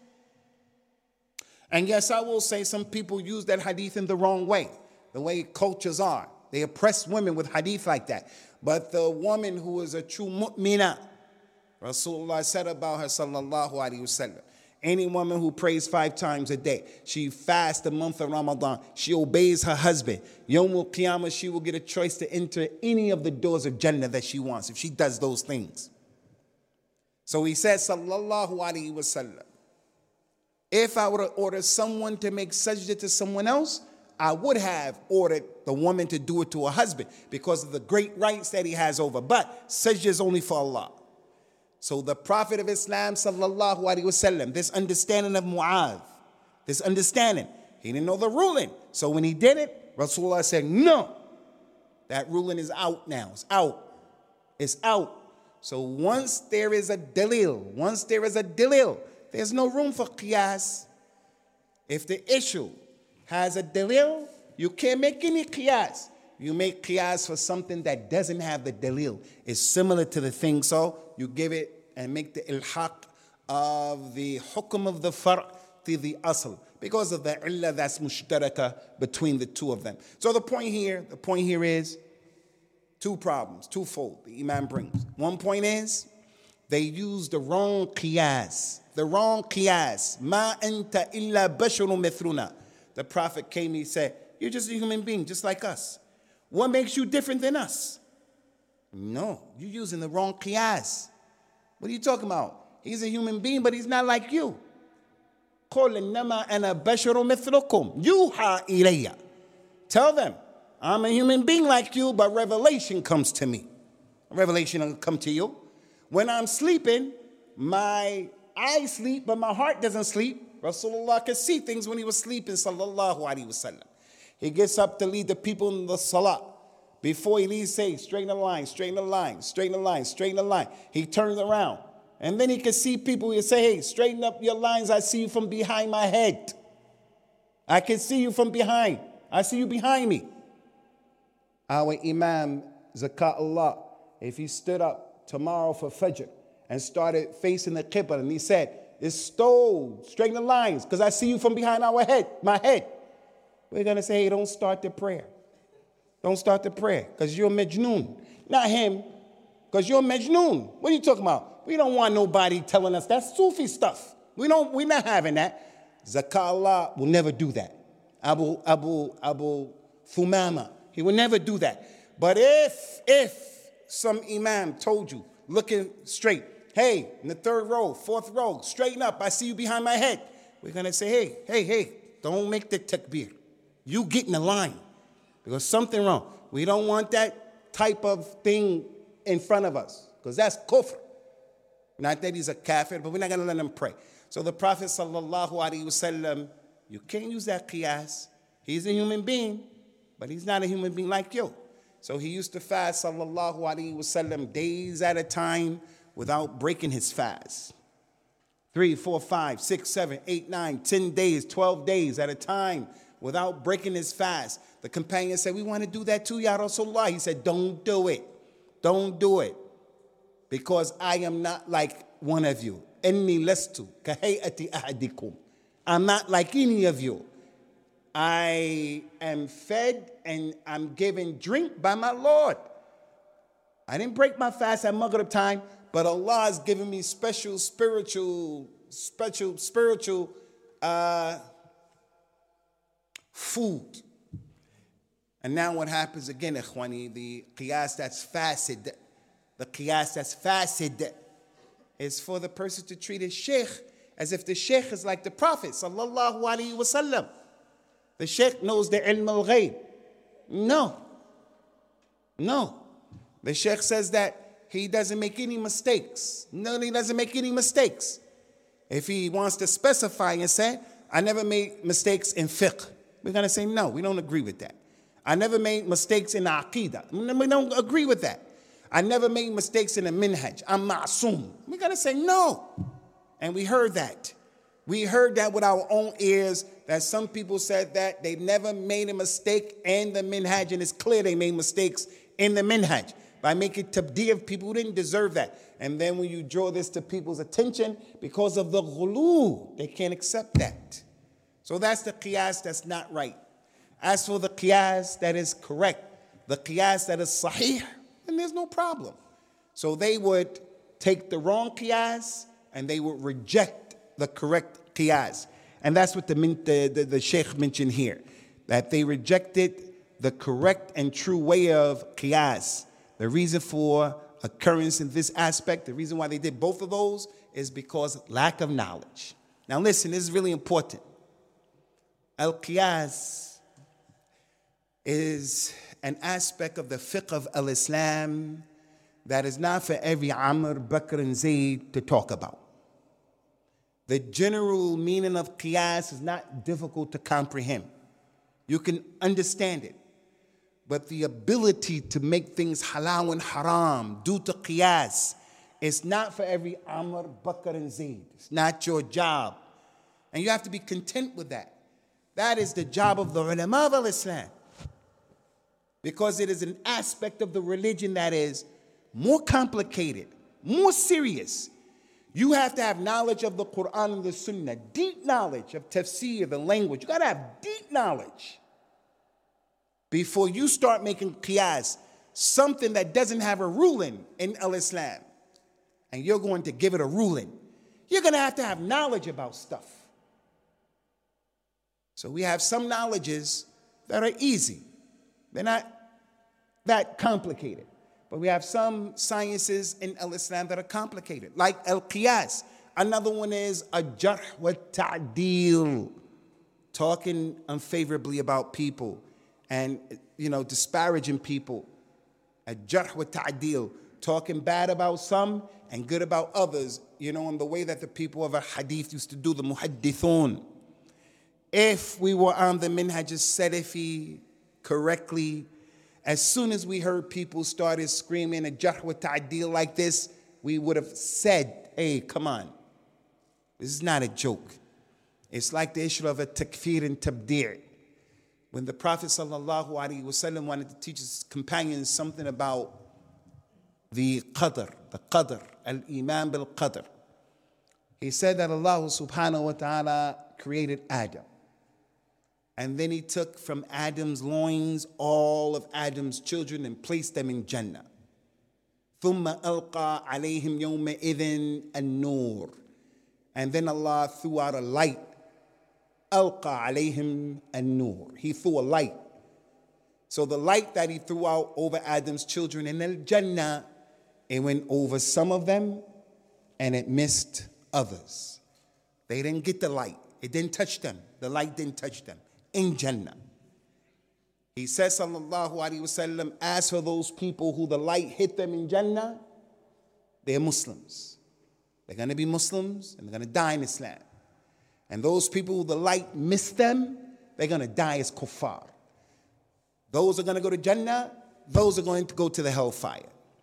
And yes, I will say some people use that hadith in the wrong way, the way cultures are. They oppress women with hadith like that. But the woman who is a true mu'minah, Rasulullah said about her, sallallahu alaihi wasallam, any woman who prays five times a day, she fasts the month of Ramadan, she obeys her husband, Yawmul Qiyamah, she will get a choice to enter any of the doors of Jannah that she wants if she does those things. So he said, sallallahu alaihi wasallam, if I were to order someone to make sajda to someone else, I would have ordered the woman to do it to her husband because of the great rights that he has over. But sajda is only for Allah. So the Prophet of Islam, sallallahu alaihi wasallam, this understanding of Mu'adh, this understanding, he didn't know the ruling. So when he did it, Rasulullah said, no, that ruling is out now. It's out. It's out. So once there is a dalil, once there is a dalil, there's no room for qiyas. If the issue has a dalil, you can't make any qiyas. You make qiyas for something that doesn't have the dalil. It's similar to the thing, so you give it and make the ilhaq of the hukm of the far' to the asl because of the illah that's mushtaraka between the two of them. So the point here, the point here is two problems, twofold the Imam brings. One point is they use the wrong qiyas, the wrong qiyas. Ma anta illa basharun mithluna. The Prophet came, he said, you're just a human being, just like us. What makes you different than us? No, you're using the wrong qiyas. What are you talking about? He's a human being, but he's not like you. قُلْ إِنَّمَا أَنَا بَشَرٌ مِثْلُكُمْ يُوحَى إِلَيَّ. Tell them, I'm a human being like you, but revelation comes to me. Revelation will come to you. When I'm sleeping, my eyes sleep, but my heart doesn't sleep. Rasulullah could see things when he was sleeping, sallallahu alaihi wasallam. He gets up to lead the people in the salah. Before he leaves, say, straighten the line, straighten the line, straighten the line, straighten the line. He turns around. And then he can see people. He'll say, hey, straighten up your lines. I see you from behind my head. I can see you from behind. I see you behind me. Our Imam, Zakatullah, if he stood up tomorrow for Fajr and started facing the Qibla and he said, it's stole, straighten the lines, because I see you from behind our head, my head. We're going to say, hey, don't start the prayer. Don't start the prayer, because you're Majnoon. Not him, because you're Majnoon. What are you talking about? We don't want nobody telling us that's Sufi stuff. We don't, we're not having that. Zakatullah will never do that. Abu, Abu, Abu Thumama, he will never do that. But if, if some imam told you, looking straight, hey, in the third row, fourth row, straighten up, I see you behind my head. We're going to say, hey, hey, hey, don't make the takbir. You get in the line because something wrong. We don't want that type of thing in front of us because that's kufr. Not that he's a kafir, but we're not going to let him pray. So the Prophet sallallahu alaihi wasallam, you can't use that qiyas. He's a human being, but he's not a human being like you. So he used to fast sallallahu alaihi wasallam days at a time without breaking his fast. Three, four, five, six, seven, eight, nine, ten days, twelve days at a time without breaking his fast. The companion said, we want to do that too, Ya Rasulullah. He said, don't do it. Don't do it. Because I am not like one of you. Inni lastu kahayati ahadikum. I'm not like any of you. I am fed and I'm given drink by my Lord. I didn't break my fast at Maghrib time, but Allah has given me special spiritual, special spiritual uh, food. And now what happens again, ikhwani, the qiyas that's fasid, the qiyas that's fasid is for the person to treat his sheikh as if the sheikh is like the Prophet sallallahu alaihi wasallam. The sheikh knows the ilm al-ghayb. No. No. The sheikh says that he doesn't make any mistakes. No, he doesn't make any mistakes. If he wants to specify and say, I never made mistakes in fiqh, we're going to say, no, we don't agree with that. I never made mistakes in aqidah. We don't agree with that. I never made mistakes in the minhaj. I'm ma'soom. We're going to say no. And we heard that. We heard that with our own ears, that some people said that they never made a mistake in the minhaj, and it's clear they made mistakes in the minhaj by making tabdi of people who didn't deserve that. And then when you draw this to people's attention, because of the ghulu, they can't accept that. So that's the qiyas that's not right. As for the qiyas that is correct, the qiyas that is sahih, then there's no problem. So they would take the wrong qiyas and they would reject the correct qiyas. And that's what the, the, the, the sheikh mentioned here, that they rejected the correct and true way of qiyas. The reason for occurrence in this aspect, the reason why they did both of those is because lack of knowledge. Now listen, this is really important. Al-qiyas is an aspect of the fiqh of al-Islam that is not for every Amr, Bakr, and Zayd to talk about. The general meaning of qiyas is not difficult to comprehend. You can understand it. But the ability to make things halal and haram due to qiyas is not for every Amr, Bakr, and Zayd. It's not your job. And you have to be content with that. That is the job of the ulama of al-Islam. Because it is an aspect of the religion that is more complicated, more serious. You have to have knowledge of the Quran and the Sunnah, deep knowledge of tafsir, the language. You got to have deep knowledge before you start making qiyas, something that doesn't have a ruling in al-Islam, and you're going to give it a ruling. You're going to have to have knowledge about stuff. So we have some knowledges that are easy. They're not that complicated. But we have some sciences in al-Islam that are complicated, like al-qiyas. Another one is a jarh wa ta'deel, talking unfavorably about people and, you know, disparaging people. A jarh wa ta'deel, talking bad about some and good about others, you know, in the way that the people of a hadith used to do, the muhaddithun. If we were on the minhaj as-salafi correctly, as soon as we heard people started screaming a jarh wa ta'deel like this, we would have said, hey, come on. This is not a joke. It's like the issue of a takfir and tabdi'. When the Prophet sallallahu alaihi wasallam wanted to teach his companions something about the qadr, the qadr, al-iman bil-qadr, he said that Allah subhanahu wa ta'ala created Adam. And then he took from Adam's loins all of Adam's children and placed them in Jannah. ثُمَّ أَلْقَى عَلَيْهِمْ يَوْمَئِذٍ النُّورِ. And then Allah threw out a light. أَلْقَى عَلَيْهِمْ النُّورِ. He threw a light. So the light that he threw out over Adam's children in the Jannah, it went over some of them and it missed others. They didn't get the light. It didn't touch them. The light didn't touch them in Jannah. He says, sallallahu alaihi wasallam, as for those people who the light hit them in Jannah, they're Muslims. They're going to be Muslims and they're going to die in Islam. And those people who the light missed them, they're going to die as kuffar. Those are going to go to Jannah. Those are going to go to the hellfire.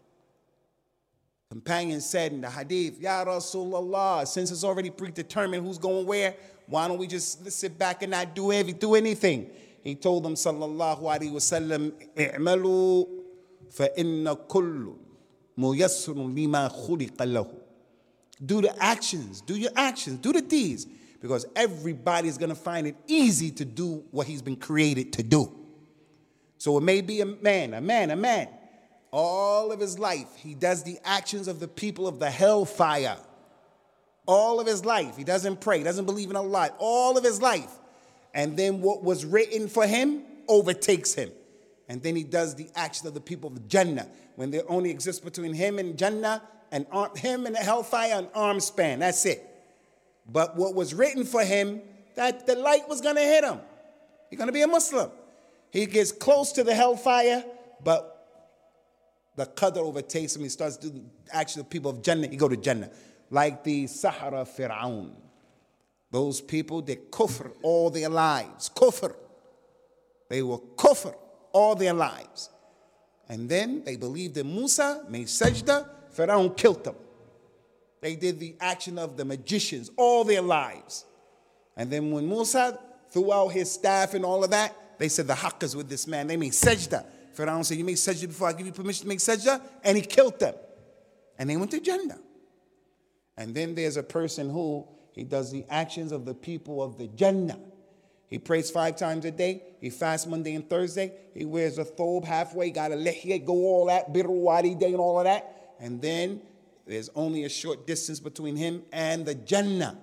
Companion said in the hadith, Ya Rasulullah, since it's already predetermined who's going where, why don't we just sit back and not do, every, do anything? He told them, sallallahu alaihi wasallam, i'malu fa inna kullu muyassarun lima khuliqa lahu. Do the actions, do your actions, do the deeds, because everybody's going to find it easy to do what he's been created to do. So it may be a man, a man, a man. All of his life, he does the actions of the people of the hellfire. All of his life, he doesn't pray, he doesn't believe in Allah. All of his life. And then what was written for him overtakes him. And then he does the action of the people of Jannah. When there only exists between him and Jannah, and arm, him and the hellfire, an arm span. That's it. But what was written for him, that the light was going to hit him. He's going to be a Muslim. He gets close to the hellfire, but the qadr overtakes him. He starts doing the action of the people of Jannah. He go to Jannah. Like the Sahara Fir'aun. Those people, they kufr all their lives. Kufr. They were kufr all their lives. And then they believed in Musa, made sajda, Fir'aun killed them. They did the action of the magicians all their lives. And then when Musa threw out his staff and all of that, they said the haqq is with this man. They made sajda. Fir'aun said, you made sajda before I give you permission to make sajda? And he killed them. And they went to Jannah. And then there's a person who, he does the actions of the people of the Jannah. He prays five times a day. He fasts Monday and Thursday. He wears a thobe halfway, got a lihya, go all that, birru walidayn and all of that. And then there's only a short distance between him and the Jannah.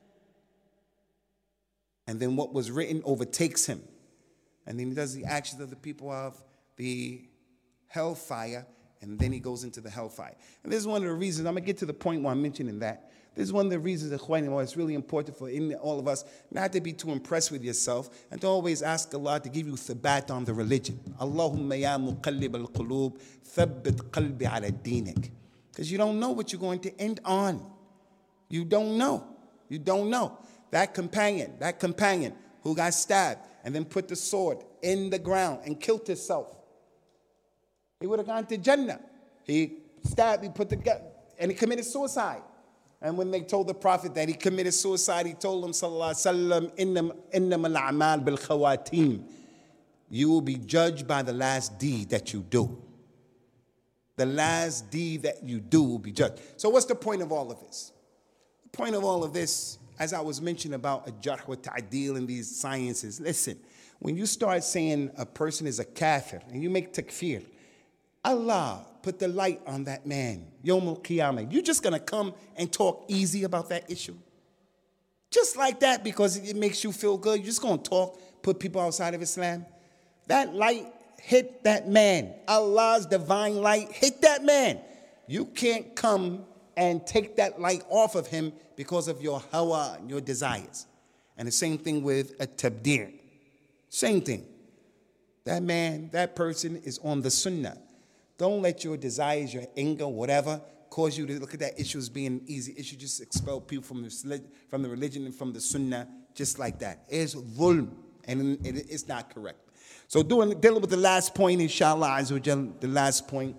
And then what was written overtakes him. And then he does the actions of the people of the hellfire. And then he goes into the hellfire. And this is one of the reasons, I'm going to get to the point where I'm mentioning that. This is one of the reasons that it's really important for in all of us not to be too impressed with yourself and to always ask Allah to give you thabat on the religion. Allahumma ya muqallib al-qulub, thabbit qalbi ala dinik. Because you don't know what you're going to end on. You don't know. You don't know. That companion, that companion who got stabbed and then put the sword in the ground and killed himself. He would have gone to Jannah. He stabbed, he put the gun, and he committed suicide. And when they told the Prophet that he committed suicide, he told them, sallallahu alaihi wasallam, innam al-a'mal bil khawatim. You will be judged by the last deed that you do. The last deed that you do will be judged. So what's the point of all of this? The point of all of this, as I was mentioning about a jarh wa ta'deel in these sciences, listen, when you start saying a person is a kafir and you make takfir, Allah put the light on that man, Yawm al-Qiyamah. You're just going to come and talk easy about that issue? Just like that because it makes you feel good? You're just going to talk, put people outside of Islam? That light hit that man. Allah's divine light hit that man. You can't come and take that light off of him because of your hawa and your desires. And the same thing with a tabdir. Same thing. That man, that person is on the sunnah. Don't let your desires, your anger, whatever, cause you to look at that issue as being an easy issue. Just expel people from the, from the religion and from the sunnah just like that. It's dhulm, and it's not correct. So doing, dealing with the last point, inshallah, azza wa jal, the last point.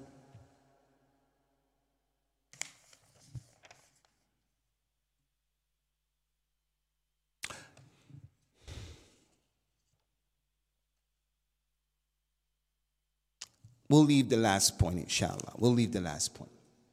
We'll leave the last point, inshallah. We'll leave the last point.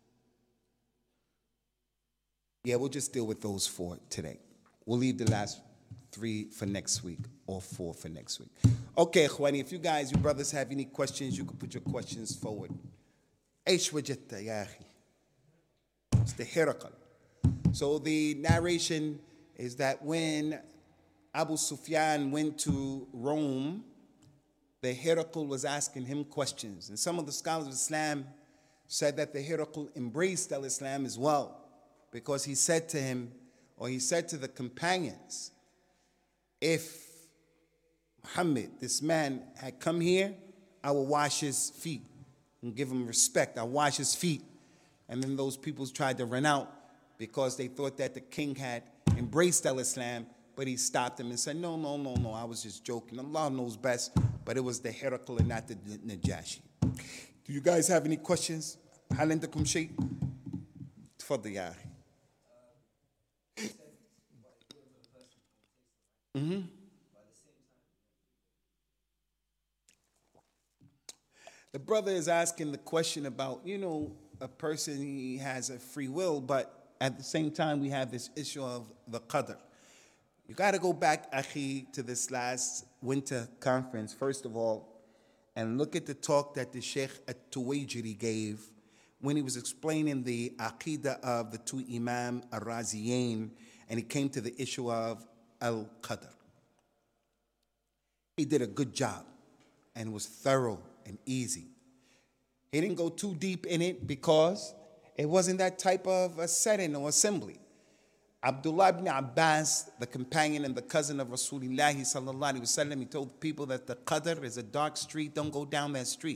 Yeah, we'll just deal with those four today. We'll leave the last three for next week or four for next week. Okay, Khwani, if you guys, you brothers have any questions, you can put your questions forward. Eish wajatta ya akhi. It's the Herakal. So the narration is that when Abu Sufyan went to Rome, the Herakl was asking him questions. And some of the scholars of Islam said that the Herakl embraced al-Islam as well, because he said to him, or he said to the companions, if Muhammad, this man, had come here, I will wash his feet and give him respect. I'll wash his feet. And then those people tried to run out because they thought that the king had embraced al-Islam, but he stopped them and said, no, no, no, no, I was just joking. Allah knows best, but it was the Herakl and not the Najashi. Do you guys have any questions? هل عندكم شيء؟ تفضل يا أخي. Mm-hmm. The brother is asking the question about, you know, a person, he has a free will, but at the same time we have this issue of the qadr. You got to go back, akhi, to this last winter conference, first of all, and look at the talk that the Sheikh At-Tuwajiri gave when he was explaining the aqidah of the two Imam Ar-Raziyain, and he came to the issue of Al-Qadr. He did a good job, and it was thorough and easy. He didn't go too deep in it because it wasn't that type of a setting or assembly. Abdullah ibn Abbas, the companion and the cousin of Rasulullah sallallahu alaihi wasallam, he told the people that the Qadr is a dark street, don't go down that street.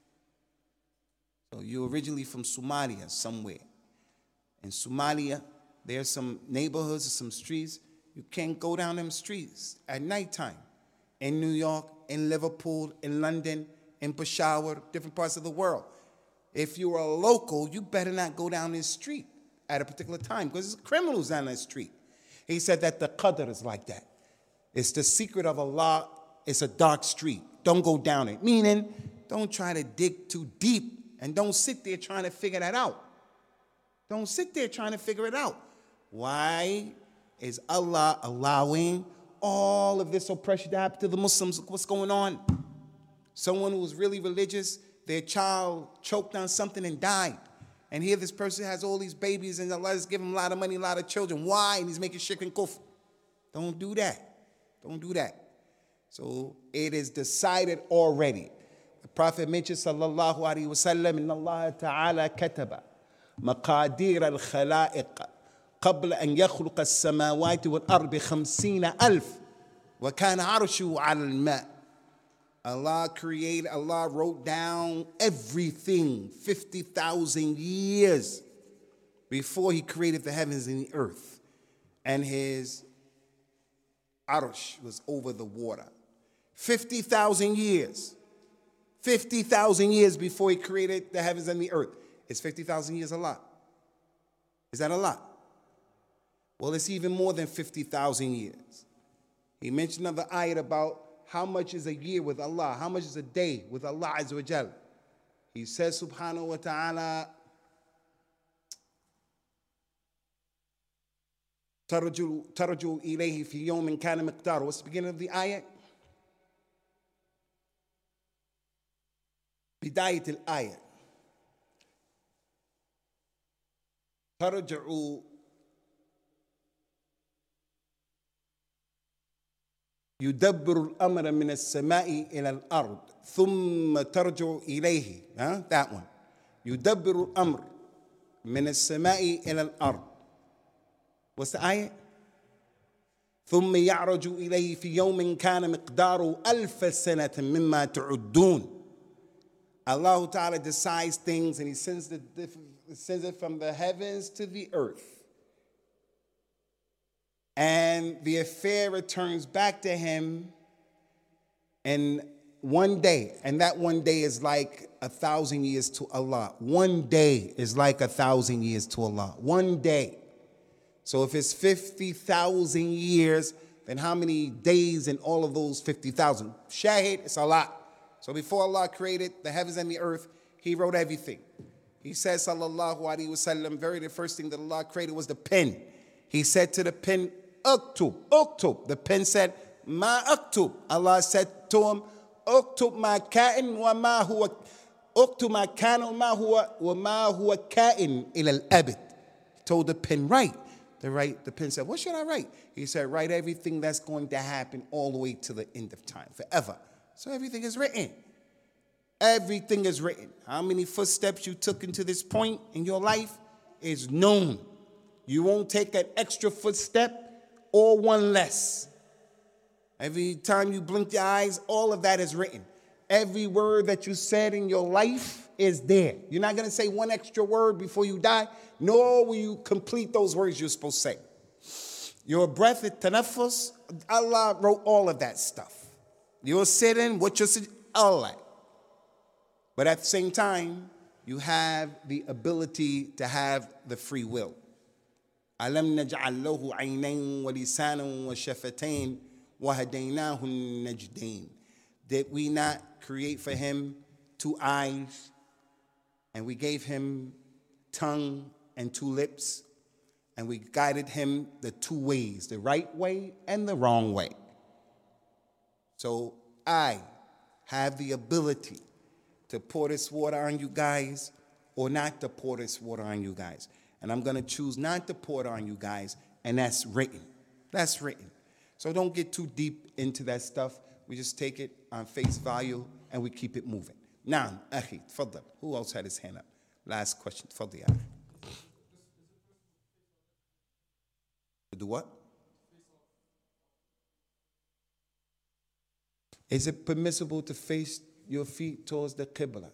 So you're originally from Somalia somewhere. In Somalia, there's some neighborhoods or some streets, you can't go down them streets at nighttime. In New York, in Liverpool, in London, in Peshawar, different parts of the world. If you're a local, you better not go down this street at a particular time because there's criminals down that street. He said that the Qadr is like that. It's the secret of Allah. It's a dark street. Don't go down it. Meaning, don't try to dig too deep and don't sit there trying to figure that out. Don't sit there trying to figure it out. Why is Allah allowing all of this oppression to happen to the Muslims? What's going on? Someone who was really religious, their child choked on something and died. And here this person has all these babies and Allah has given him a lot of money, a lot of children. Why? And he's making shirk and kufr. Don't do that. Don't do that. So it is decided already. The Prophet mentioned, sallallahu alayhi wa sallam, inna Allah ta'ala kataba maqadir al-khalaiq قبل أن يخلق السماوات والأرض خمسين ألف وكان عرشه على الماء. Allah created, Allah wrote down everything fifty thousand years before he created the heavens and the earth. And his arsh was over the water. fifty thousand years. fifty thousand years before he created the heavens and the earth. Is fifty thousand years a lot? Is that a lot? Well, it's even more than fifty thousand years. He mentioned another ayat about how much is a year with Allah, how much is a day with Allah Azza wa Jal. He says, subhanahu wa ta'ala, ترجو ترجو إليه في يوم كان مقداره. What's the beginning of the ayat? بداية الآية. ترجع يدبر الأمر من السماء إلى الأرض ثم ترجع إليه. Huh? That one. يدبر الأمر من السماء إلى الأرض. What's the ayat? ثم يعرج إليه في يوم كان مقداره ألف سنة مما تعدون. Allah Ta'ala decides things and he sends, the, sends it from the heavens to the earth. And the affair returns back to him in one day. And that one day is like a thousand years to Allah. One day is like a thousand years to Allah. One day. So if it's fifty thousand years, then how many days in all of those fifty thousand? Shahid, it's a lot. So before Allah created the heavens and the earth, he wrote everything. He says, sallallahu alaihi wasallam, very the first thing that Allah created was the pen. He said to the pen, Uktub, Uktub. The pen said, Ma Uktub. Allah said to him, Uktub ma ka'in wa ma huwa, Uktub ma kana wa ma huwa, wa ma huwa ka'in ila al-abid. He told the pen, write. The, right, the pen said, what should I write? He said, write everything that's going to happen all the way to the end of time, forever. So everything is written. Everything is written. How many footsteps you took into this point in your life is known. You won't take an extra footstep or one less. Every time you blink your eyes, all of that is written. Every word that you said in your life is there. You're not going to say one extra word before you die, nor will you complete those words you're supposed to say. Your breath, tanaffus, Allah wrote all of that stuff. You're sitting, what you're sitting, all that. But at the same time, you have the ability to have the free will. أَلَمْ نَجْعَلْ لَهُ عَيْنَيْنِ وَلِسَانًا وَشَفَتَيْنِ وَهَدَيْنَاهُ النَّجْدَيْنِ. Did we not create for him two eyes, and we gave him tongue and two lips, and we guided him the two ways, the right way and the wrong way. So I have the ability to pour this water on you guys or not to pour this water on you guys. And I'm going to choose not to pour it on you guys, and that's written. That's written. So don't get too deep into that stuff. We just take it on face value, and we keep it moving. Now, Akhi, tfaddal. Who else had his hand up? Last question. Tfaddal, Akhi. To do what? Is it permissible to face your feet towards the Qibla?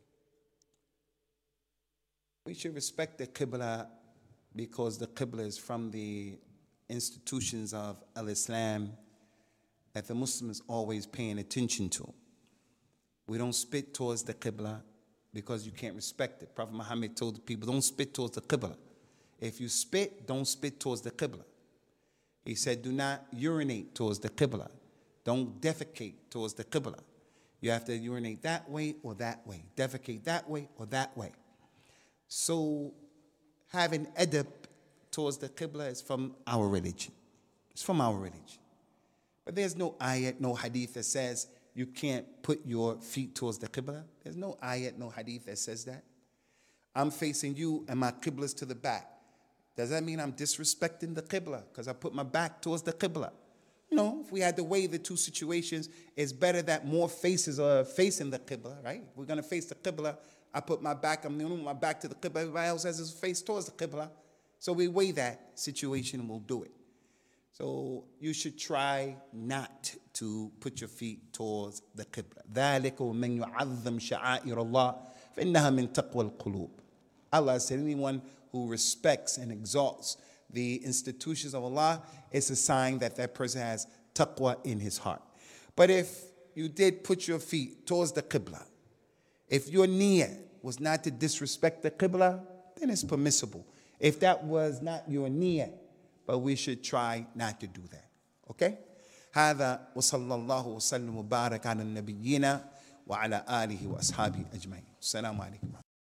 We should respect the Qibla because the Qibla is from the institutions of Al-Islam that the Muslims always paying attention to. We don't spit towards the Qibla because you can't respect it. Prophet Muhammad told the people, don't spit towards the Qibla. If you spit, don't spit towards the Qibla. He said, do not urinate towards the Qibla. Don't defecate towards the Qibla. You have to urinate that way or that way. Defecate that way or that way. So having adab towards the Qibla is from our religion. It's from our religion. But there's no ayat, no hadith that says you can't put your feet towards the Qibla. There's no ayat, no hadith that says that. I'm facing you and my Qibla's to the back. Does that mean I'm disrespecting the Qibla because I put my back towards the Qibla? No, if we had to weigh the two situations, it's better that more faces are facing the Qibla, right? If we're going to face the Qibla, I put my back, I'm moving my back to the Qibla, everybody else has his face towards the Qibla. So we weigh that situation and we'll do it. So you should try not to put your feet towards the Qibla. ذَلِكَ وَمَنْ يُعَظَّمْ شَعَائِرَ اللَّهِ فَإِنَّهَا مِنْ تَقْوَى الْقُلُوبِ. Allah said, anyone who respects and exalts the institutions of Allah, it's a sign that that person has taqwa in his heart. But if you did put your feet towards the Qibla, if your niyyah was not to disrespect the Qibla, then it's permissible. If that was not your niyyah, but we should try not to do that. Okay? هذا وصلى الله وسلم وبارك على النبيين وعلى آله وأصحابه أجمعين. السلام عليكم.